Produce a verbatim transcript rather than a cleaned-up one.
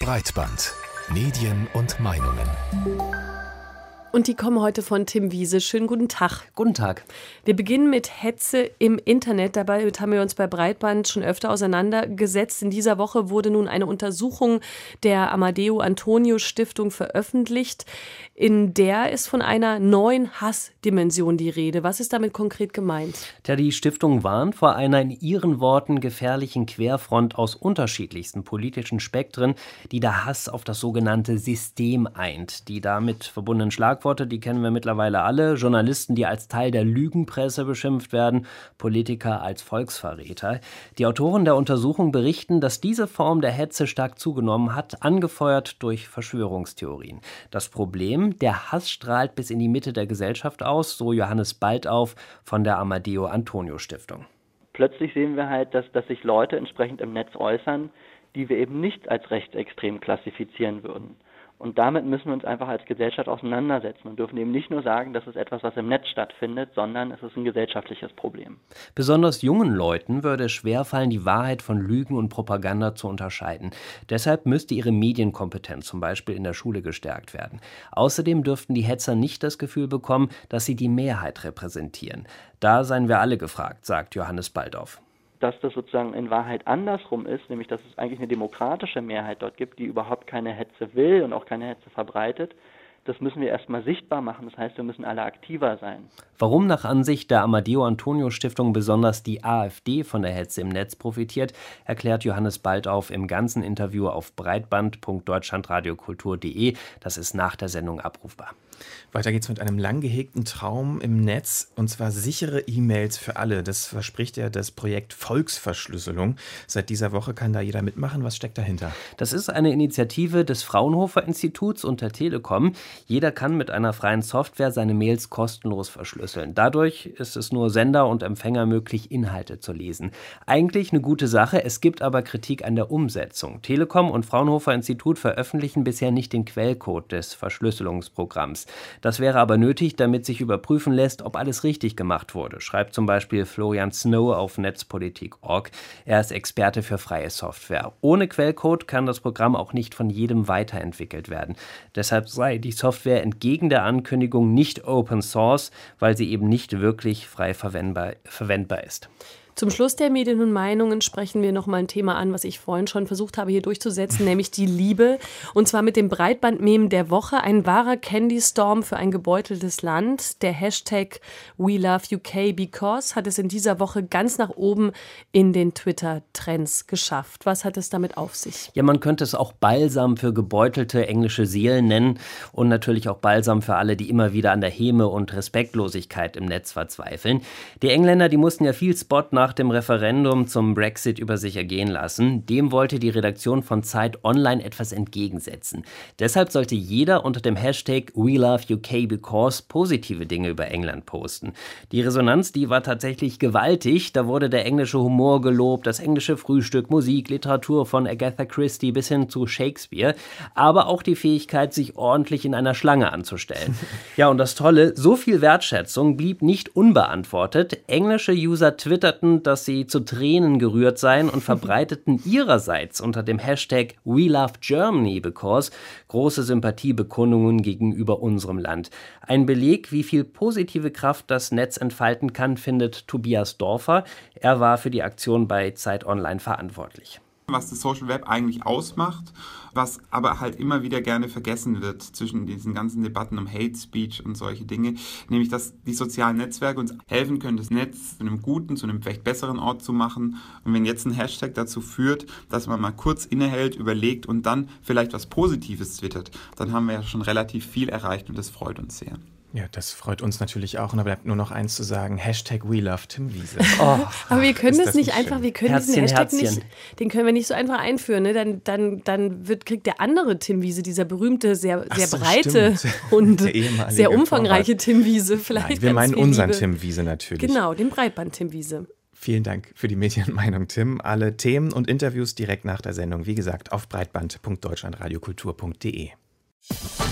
Breitband. Medien und Meinungen. Und die kommen heute von Tim Wiese. Schönen guten Tag. Guten Tag. Wir beginnen mit Hetze im Internet. Dabei haben wir uns bei Breitband schon öfter auseinandergesetzt. In dieser Woche wurde nun eine Untersuchung der Amadeo Antonio Stiftung veröffentlicht. In der ist von einer neuen Hassdimension die Rede. Was ist damit konkret gemeint? Ja, die Stiftung warnt vor einer in ihren Worten gefährlichen Querfront aus unterschiedlichsten politischen Spektren, die der Hass auf das sogenannte System eint. Die damit verbundenen Schlagworte, die kennen wir mittlerweile alle. Journalisten, die als Teil der Lügenpresse beschimpft werden, Politiker als Volksverräter. Die Autoren der Untersuchung berichten, dass diese Form der Hetze stark zugenommen hat, angefeuert durch Verschwörungstheorien. Das Problem: Der Hass strahlt bis in die Mitte der Gesellschaft aus, so Johannes Baldauf von der Amadeo Antonio Stiftung. Plötzlich sehen wir halt, dass, dass sich Leute entsprechend im Netz äußern, die wir eben nicht als rechtsextrem klassifizieren würden. Und damit müssen wir uns einfach als Gesellschaft auseinandersetzen und dürfen eben nicht nur sagen, das ist etwas, was im Netz stattfindet, sondern es ist ein gesellschaftliches Problem. Besonders jungen Leuten würde es schwerfallen, die Wahrheit von Lügen und Propaganda zu unterscheiden. Deshalb müsste ihre Medienkompetenz zum Beispiel in der Schule gestärkt werden. Außerdem dürften die Hetzer nicht das Gefühl bekommen, dass sie die Mehrheit repräsentieren. Da seien wir alle gefragt, sagt Johannes Baldauf. Dass das sozusagen in Wahrheit andersrum ist, nämlich dass es eigentlich eine demokratische Mehrheit dort gibt, die überhaupt keine Hetze will und auch keine Hetze verbreitet, das müssen wir erstmal sichtbar machen. Das heißt, wir müssen alle aktiver sein. Warum nach Ansicht der Amadeo Antonio Stiftung besonders die AfD von der Hetze im Netz profitiert, erklärt Johannes Baldauf im ganzen Interview auf breitband punkt deutschlandradiokultur punkt de. Das ist nach der Sendung abrufbar. Weiter geht's mit einem lang gehegten Traum im Netz, und zwar sichere E-Mails für alle. Das verspricht ja das Projekt Volksverschlüsselung. Seit dieser Woche kann da jeder mitmachen. Was steckt dahinter? Das ist eine Initiative des Fraunhofer Instituts und der Telekom. Jeder kann mit einer freien Software seine Mails kostenlos verschlüsseln. Dadurch ist es nur Sender und Empfänger möglich, Inhalte zu lesen. Eigentlich eine gute Sache, es gibt aber Kritik an der Umsetzung. Telekom und Fraunhofer Institut veröffentlichen bisher nicht den Quellcode des Verschlüsselungsprogramms. Das wäre aber nötig, damit sich überprüfen lässt, ob alles richtig gemacht wurde, schreibt zum Beispiel Florian Snow auf netzpolitik punkt org. Er ist Experte für freie Software. Ohne Quellcode kann das Programm auch nicht von jedem weiterentwickelt werden. Deshalb sei die Software entgegen der Ankündigung nicht Open Source, weil sie eben nicht wirklich frei verwendbar, verwendbar ist. Zum Schluss der Medien und Meinungen sprechen wir noch mal ein Thema an, was ich vorhin schon versucht habe, hier durchzusetzen, nämlich die Liebe. Und zwar mit dem Breitband-Meme der Woche. Ein wahrer Candy-Storm für ein gebeuteltes Land. Der Hashtag We Love U K Because hat es in dieser Woche ganz nach oben in den Twitter-Trends geschafft. Was hat es damit auf sich? Ja, man könnte es auch Balsam für gebeutelte englische Seelen nennen und natürlich auch Balsam für alle, die immer wieder an der Häme und Respektlosigkeit im Netz verzweifeln. Die Engländer, die mussten ja viel Spot nach Nach dem Referendum zum Brexit über sich ergehen lassen. Dem wollte die Redaktion von Zeit Online etwas entgegensetzen. Deshalb sollte jeder unter dem Hashtag We Love U K Because positive Dinge über England posten. Die Resonanz, die war tatsächlich gewaltig. Da wurde der englische Humor gelobt, das englische Frühstück, Musik, Literatur von Agatha Christie bis hin zu Shakespeare. Aber auch die Fähigkeit, sich ordentlich in einer Schlange anzustellen. Ja, und das Tolle, so viel Wertschätzung blieb nicht unbeantwortet. Englische User twitterten, dass sie zu Tränen gerührt seien und verbreiteten ihrerseits unter dem Hashtag We Love Germany Because große Sympathiebekundungen gegenüber unserem Land. Ein Beleg, wie viel positive Kraft das Netz entfalten kann, findet Tobias Dorfer. Er war für die Aktion bei Zeit Online verantwortlich. Was das Social Web eigentlich ausmacht, was aber halt immer wieder gerne vergessen wird zwischen diesen ganzen Debatten um Hate Speech und solche Dinge, nämlich dass die sozialen Netzwerke uns helfen können, das Netz zu einem guten, zu einem vielleicht besseren Ort zu machen. Und wenn jetzt ein Hashtag dazu führt, dass man mal kurz innehält, überlegt und dann vielleicht was Positives twittert, dann haben wir ja schon relativ viel erreicht und das freut uns sehr. Ja, das freut uns natürlich auch. Und da bleibt nur noch eins zu sagen: Hashtag We Love Tim Wiese. Oh, aber wir können das nicht einfach, wir können Herzchen, diesen Hashtag Herzchen. nicht, den können wir nicht so einfach einführen. Ne? Dann, dann, dann wird, kriegt der andere Tim Wiese, dieser berühmte, sehr, sehr so, breite stimmt. und Der ehemalige sehr umfangreiche Vorrat. Tim Wiese. Vielleicht Nein, wir ganz meinen viel unseren Liebe. Tim Wiese natürlich. Genau, den Breitband-Tim Wiese. Vielen Dank für die Medienmeinung, Tim. Alle Themen und Interviews direkt nach der Sendung, wie gesagt, auf breitband punkt deutschlandradiokultur punkt de.